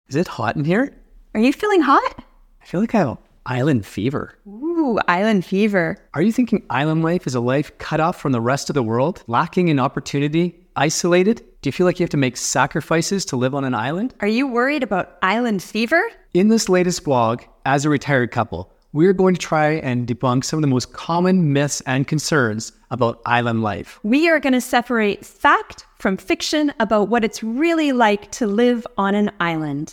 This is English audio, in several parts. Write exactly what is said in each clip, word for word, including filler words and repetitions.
Is it hot in here? Are you feeling hot? I feel like I have island fever. Ooh, island fever. Are you thinking island life is a life cut off from the rest of the world, lacking in opportunity, isolated? Do you feel like you have to make sacrifices to live on an island? Are you worried about island fever? In this latest vlog, as a retired couple, we're going to try and debunk some of the most common myths and concerns about island life. We are going to separate fact from fiction about what it's really like to live on an island.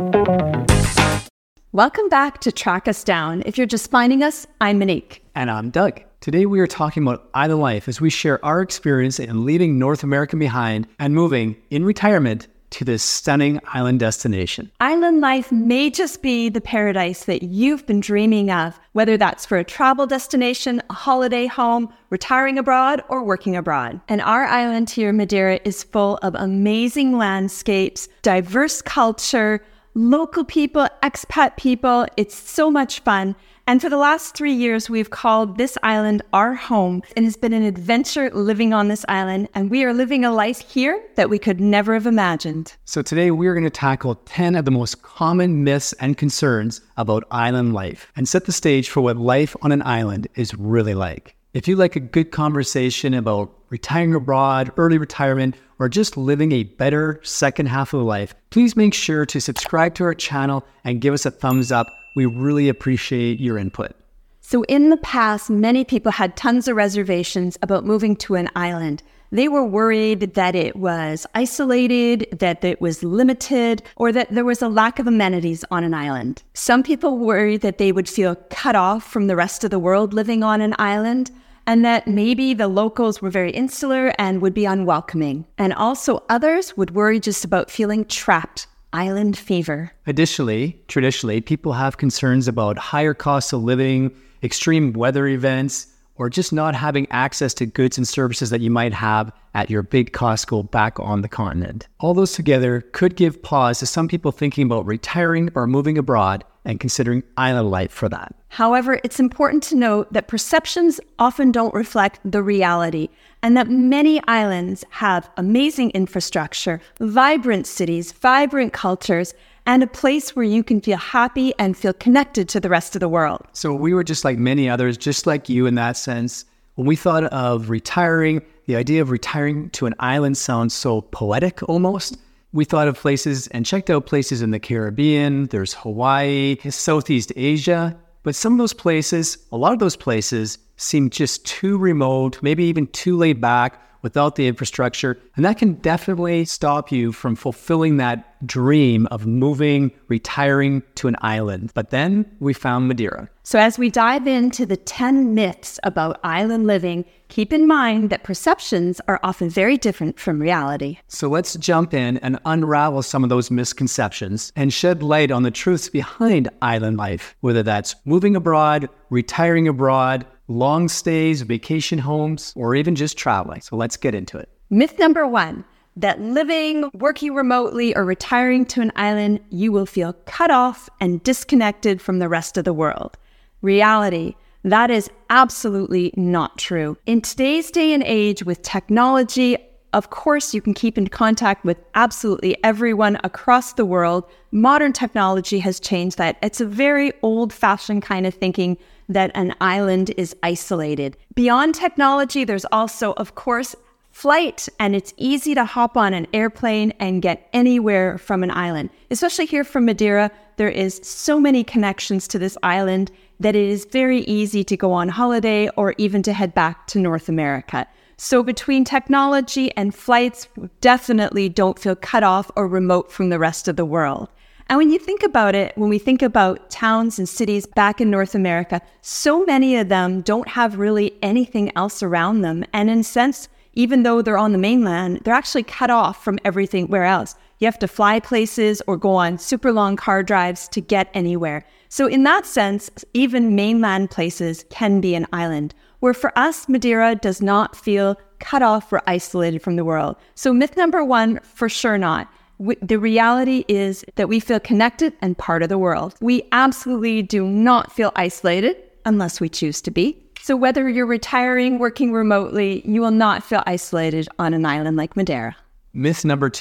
Welcome back to Track Us Down. If you're just finding us, I'm Monique. And I'm Doug. Today we are talking about island life as we share our experience in leaving North America behind and moving in retirement to this stunning island destination. Island life may just be the paradise that you've been dreaming of, whether that's for a travel destination, a holiday home, retiring abroad, or working abroad. And our island here, Madeira, is full of amazing landscapes, diverse culture, local people, expat people. It's so much fun. And for the last three years, we've called this island our home. It has been an adventure living on this island, and we are living a life here that we could never have imagined. So today we're going to tackle ten of the most common myths and concerns about island life and set the stage for what life on an island is really like. If you like a good conversation about retiring abroad, early retirement, or just living a better second half of life, please make sure to subscribe to our channel and give us a thumbs up. We really appreciate your input. So in the past, many people had tons of reservations about moving to an island. They were worried that it was isolated, that it was limited, or that there was a lack of amenities on an island. Some people worried that they would feel cut off from the rest of the world living on an island, and that maybe the locals were very insular and would be unwelcoming. And also others would worry just about feeling trapped. Island fever. Additionally, traditionally, people have concerns about higher costs of living, extreme weather events, or just not having access to goods and services that you might have at your big Costco back on the continent. All those together could give pause to some people thinking about retiring or moving abroad and considering island life for that. However, it's important to note that perceptions often don't reflect the reality, and that many islands have amazing infrastructure, vibrant cities, vibrant cultures, and a place where you can feel happy and feel connected to the rest of the world. So we were just like many others, just like you in that sense. When we thought of retiring, the idea of retiring to an island sounds so poetic almost. We thought of places and checked out places in the Caribbean, there's Hawaii, Southeast Asia. But some of those places, a lot of those places seem just too remote, maybe even too laid back without the infrastructure. And that can definitely stop you from fulfilling that dream of moving, retiring to an island. But then we found Madeira. So as we dive into the ten myths about island living, keep in mind that perceptions are often very different from reality. So let's jump in and unravel some of those misconceptions and shed light on the truths behind island life, whether that's moving abroad, retiring abroad, long stays, vacation homes, or even just traveling. So let's get into it. Myth number one, that living, working remotely, or retiring to an island, you will feel cut off and disconnected from the rest of the world. Reality, that is absolutely not true. In today's day and age with technology, of course, you can keep in contact with absolutely everyone across the world. Modern technology has changed that. It's a very old-fashioned kind of thinking that an island is isolated. Beyond technology, there's also, of course, flight, and it's easy to hop on an airplane and get anywhere from an island. Especially here from Madeira, there is so many connections to this island that it is very easy to go on holiday or even to head back to North America. So between technology and flights, definitely don't feel cut off or remote from the rest of the world. And when you think about it, when we think about towns and cities back in North America, so many of them don't have really anything else around them. And in a sense, even though they're on the mainland, they're actually cut off from everything where else. You have to fly places or go on super long car drives to get anywhere. So in that sense, even mainland places can be an island, where for us, Madeira does not feel cut off or isolated from the world. So myth number one, for sure not. We, the reality is that we feel connected and part of the world. We absolutely do not feel isolated unless we choose to be. So whether you're retiring, working remotely, you will not feel isolated on an island like Madeira. Myth number two,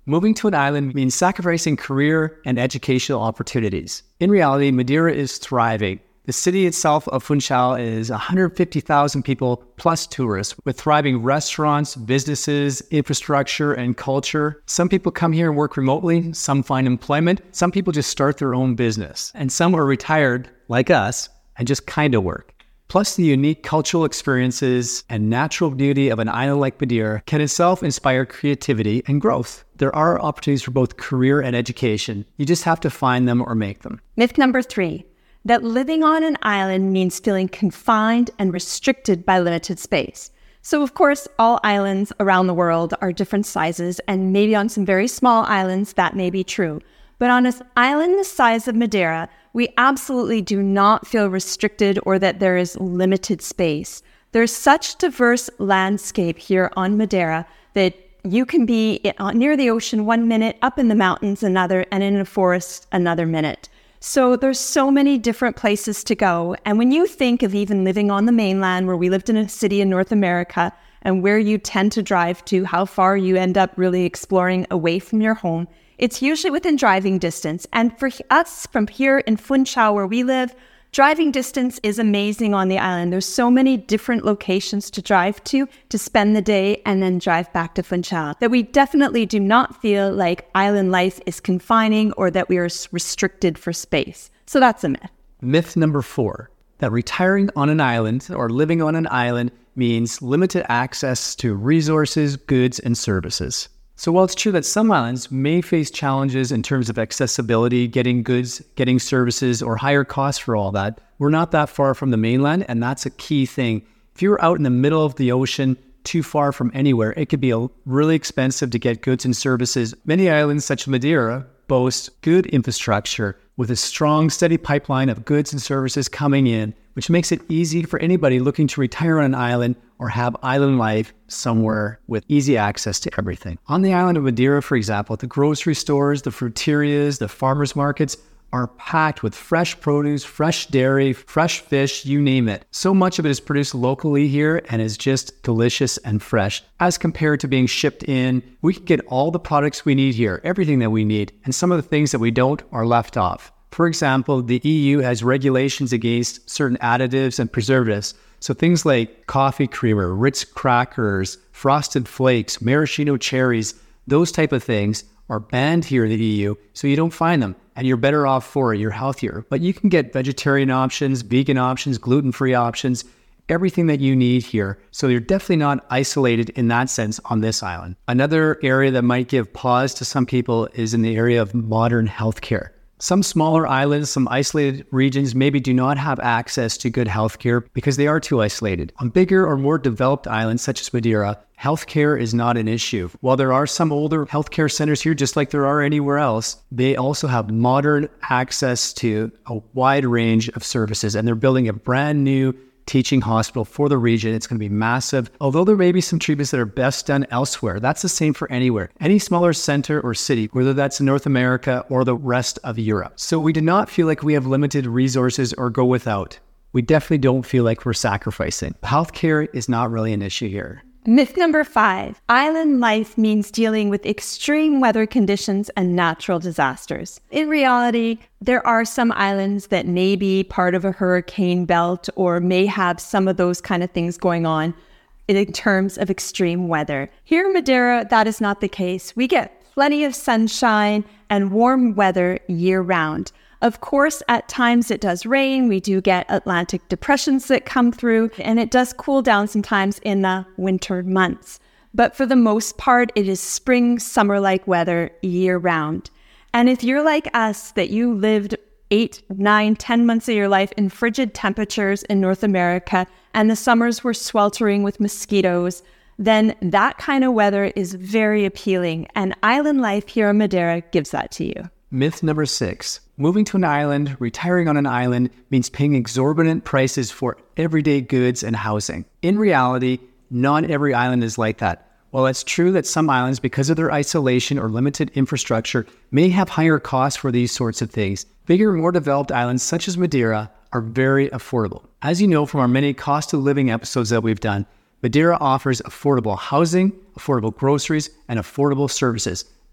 Moving to an island means sacrificing career and educational opportunities. In reality, Madeira is thriving. The city itself of Funchal is one hundred fifty thousand people plus tourists with thriving restaurants, businesses, infrastructure, and culture. Some people come here and work remotely. Some find employment. Some people just start their own business. And some are retired, like us, and just kind of work. Plus, the unique cultural experiences and natural beauty of an island like Madeira can itself inspire creativity and growth. There are opportunities for both career and education. You just have to find them or make them. Myth number three, that living on an island means feeling confined and restricted by limited space. So, of course, all islands around the world are different sizes, and maybe on some very small islands that may be true. But on an island the size of Madeira, we absolutely do not feel restricted or that there is limited space. There's such diverse landscape here on Madeira that you can be near the ocean one minute, up in the mountains another, and in a forest another minute. So there's so many different places to go. And when you think of even living on the mainland, where we lived in a city in North America, and where you tend to drive to, how far you end up really exploring away from your home, it's usually within driving distance. And for us from here in Funchal, where we live, driving distance is amazing on the island. There's so many different locations to drive to, to spend the day and then drive back to Funchal, that we definitely do not feel like island life is confining or that we are restricted for space. So that's a myth. Myth number four, that retiring on an island or living on an island means limited access to resources, goods, and services. So while it's true that some islands may face challenges in terms of accessibility, getting goods, getting services, or higher costs for all that, we're not that far from the mainland, and that's a key thing. If you're out in the middle of the ocean, too far from anywhere, it could be really expensive to get goods and services. Many islands, such as Madeira, boast good infrastructure with a strong, steady pipeline of goods and services coming in, which makes it easy for anybody looking to retire on an island or have island life somewhere with easy access to everything. On the island of Madeira, for example, the grocery stores, the fruterias, the farmers markets are packed with fresh produce, fresh dairy, fresh fish, you name it. So much of it is produced locally here and is just delicious and fresh. As compared to being shipped in, we can get all the products we need here, everything that we need, and some of the things that we don't are left off. For example, the E U has regulations against certain additives and preservatives. So things like coffee creamer, Ritz crackers, frosted flakes, maraschino cherries, those type of things are banned here in the E U, so you don't find them. And you're better off for it, you're healthier. But you can get vegetarian options, vegan options, gluten-free options, everything that you need here. So you're definitely not isolated in that sense on this island. Another area that might give pause to some people is in the area of modern healthcare. Some smaller islands, some isolated regions maybe do not have access to good healthcare because they are too isolated. On bigger or more developed islands such as Madeira, healthcare is not an issue. While there are some older healthcare centers here, just like there are anywhere else, they also have modern access to a wide range of services, and they're building a brand new teaching hospital for the region. It's going to be massive. Although there may be some treatments that are best done elsewhere, that's the same for anywhere. Any smaller center or city, whether that's in North America or the rest of Europe. So we do not feel like we have limited resources or go without. We definitely don't feel like we're sacrificing. Healthcare is not really an issue here. Myth number five, island life means dealing with extreme weather conditions and natural disasters. In reality, there are some islands that may be part of a hurricane belt or may have some of those kind of things going on in terms of extreme weather. Here in Madeira, that is not the case. We get plenty of sunshine and warm weather year round. Of course, at times it does rain. We do get Atlantic depressions that come through, and it does cool down sometimes in the winter months. But for the most part, it is spring, summer-like weather year round. And if you're like us, that you lived eight, nine, ten months of your life in frigid temperatures in North America, and the summers were sweltering with mosquitoes, then that kind of weather is very appealing. And island life here in Madeira gives that to you. Myth number six. Moving to an island, retiring on an island, means paying exorbitant prices for everyday goods and housing. In reality, not every island is like that. While it's true that some islands, because of their isolation or limited infrastructure, may have higher costs for these sorts of things, bigger, more developed islands such as Madeira are very affordable. As you know from our many cost of living episodes that we've done, Madeira offers affordable housing, affordable groceries, and affordable services.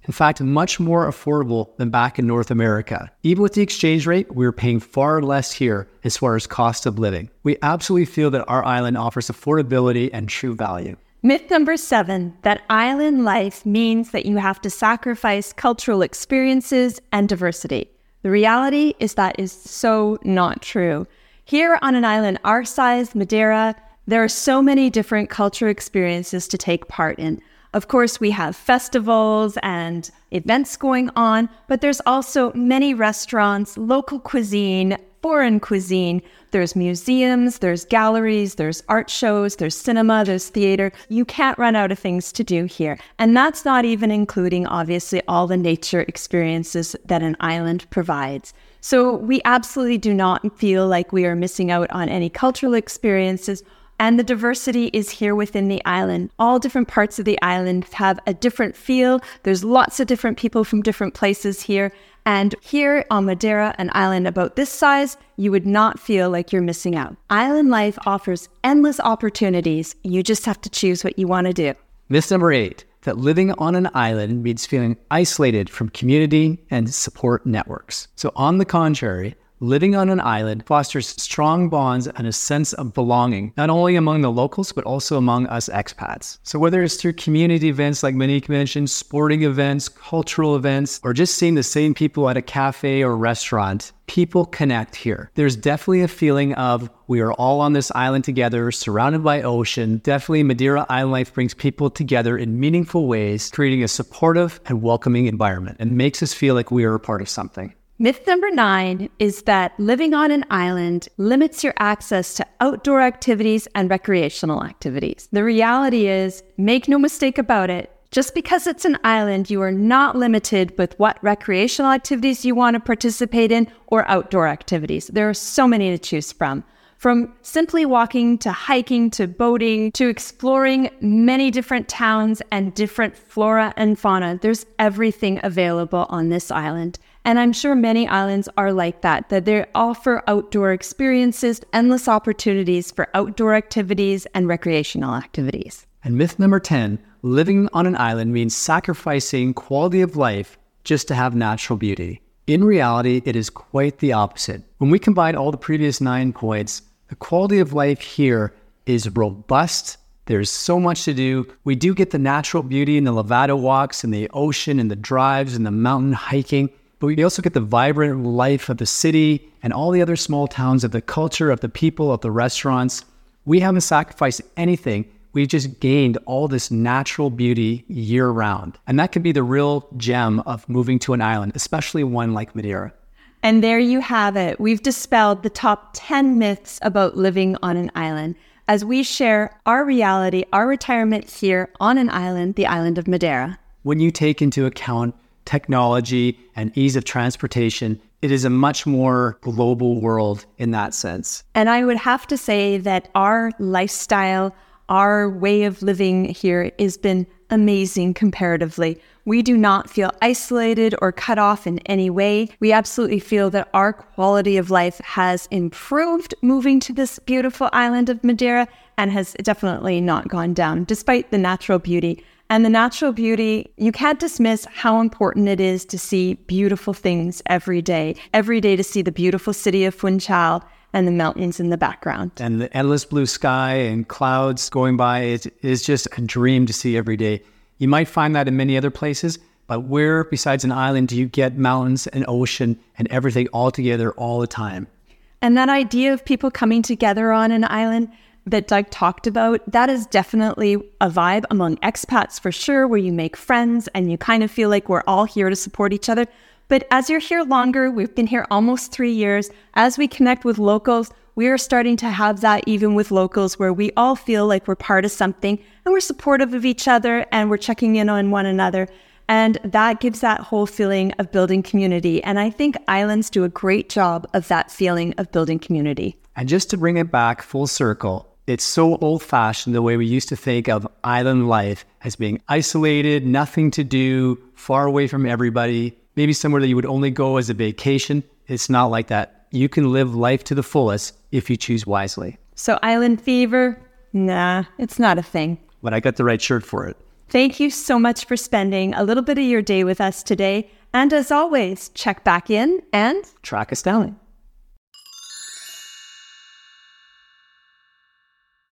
In fact, much more affordable than back in North America. Even with the exchange rate, we're paying far less here as far as cost of living. We absolutely feel that our island offers affordability and true value. Myth number seven, that island life means that you have to sacrifice cultural experiences and diversity. The reality is that is so not true. Here on an island our size, Madeira, there are so many different cultural experiences to take part in. Of course, we have festivals and events going on, but there's also many restaurants, local cuisine, foreign cuisine. There's museums, there's galleries, there's art shows, there's cinema, there's theater. You can't run out of things to do here. And that's not even including, obviously, all the nature experiences that an island provides. So we absolutely do not feel like we are missing out on any cultural experiences. And the diversity is here within the island. All different parts of the island have a different feel. There's lots of different people from different places here. And here on Madeira, an island about this size, you would not feel like you're missing out. Island life offers endless opportunities. You just have to choose what you want to do. Myth number eight, that living on an island means feeling isolated from community and support networks. So on the contrary, living on an island fosters strong bonds and a sense of belonging, not only among the locals, but also among us expats. So whether it's through community events like Monique mentioned, sporting events, cultural events, or just seeing the same people at a cafe or restaurant, people connect here. There's definitely a feeling of we are all on this island together, surrounded by ocean. Definitely Madeira Island Life brings people together in meaningful ways, creating a supportive and welcoming environment, and makes us feel like we are a part of something. Myth number nine is that living on an island limits your access to outdoor activities and recreational activities. The reality is, make no mistake about it, just because it's an island, you are not limited with what recreational activities you want to participate in or outdoor activities. There are so many to choose from. From simply walking to hiking to boating to exploring many different towns and different flora and fauna, there's everything available on this island. And I'm sure many islands are like that, that they offer outdoor experiences, endless opportunities for outdoor activities and recreational activities. And myth number ten, living on an island means sacrificing quality of life just to have natural beauty. In reality, it is quite the opposite. When we combine all the previous nine points, the quality of life here is robust. There's so much to do. We do get the natural beauty in the Levado walks and the ocean and the drives and the mountain hiking, but we also get the vibrant life of the city and all the other small towns, of the culture, of the people, of the restaurants. We haven't sacrificed anything. We've just gained all this natural beauty year round. And that can be the real gem of moving to an island, especially one like Madeira. And there you have it. We've dispelled the top ten myths about living on an island as we share our reality, our retirement here on an island, the island of Madeira. When you take into account technology and ease of transportation, it is a much more global world in that sense. And I would have to say that our lifestyle, our way of living here has been amazing comparatively. We do not feel isolated or cut off in any way. We absolutely feel that our quality of life has improved moving to this beautiful island of Madeira and has definitely not gone down, despite the natural beauty. And the natural beauty, you can't dismiss how important it is to see beautiful things every day. Every day to see the beautiful city of Funchal and the mountains in the background. And the endless blue sky and clouds going by, it is just a dream to see every day. You might find that in many other places, but where besides an island do you get mountains and ocean and everything all together all the time? And that idea of people coming together on an island that Doug talked about, that is definitely a vibe among expats for sure, where you make friends and you kind of feel like we're all here to support each other. But as you're here longer, we've been here almost three years, as we connect with locals, we are starting to have that even with locals where we all feel like we're part of something and we're supportive of each other and we're checking in on one another. And that gives that whole feeling of building community. And I think islands do a great job of that feeling of building community. And just to bring it back full circle, it's so old-fashioned the way we used to think of island life as being isolated, nothing to do, far away from everybody, maybe somewhere that you would only go as a vacation. It's not like that. You can live life to the fullest if you choose wisely. So island fever? Nah, it's not a thing. But I got the right shirt for it. Thank you so much for spending a little bit of your day with us today. And as always, check back in and track us down.